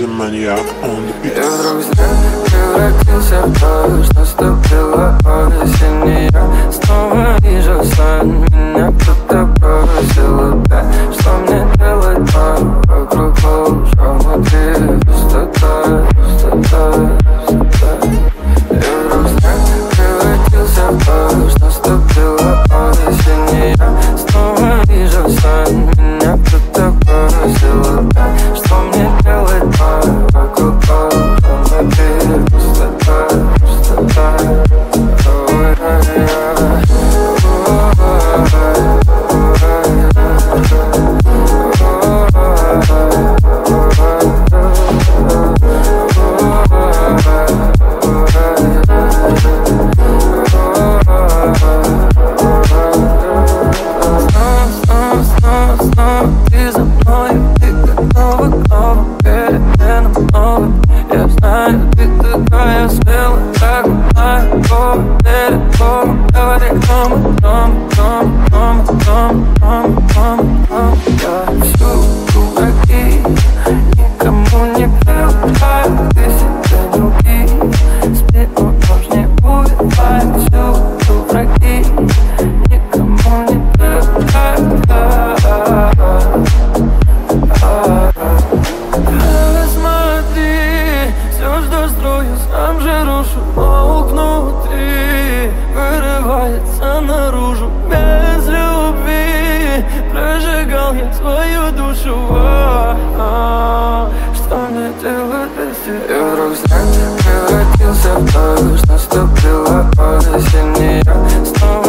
the maniac on the beat. Я вдруг зря превратился в то, что наступила осень. Я снова вижу сон, меня кто-то бросил опять. Что мне делать, вокруг лужа, внутри пустота, пустота, пустота. Я вдруг зря превратился в то, что наступила осень. Я снова вижу сон, меня кто-то бросил опять. Что мне делать, вокруг лужа, внутри пустота, пустота. Ты за мною, ты готова к новым переменам новым. Я знаю, ты такая смелая, как моя Бога перед Богом. Говори, дома, дома, дома, дома, дома, дома, дома. Я всюду враги, никому не привыкаю. Ты себя не убей, спину нож не убивай. Всюду враги, никому не привыкаю. Смотри, все, что строю, сам же рушу. Волк внутри вырывается наружу. Без любви прожигал я свою душу. Что мне делать без тебя? Я вдруг зря превратился в то, что наступила осень. Я снова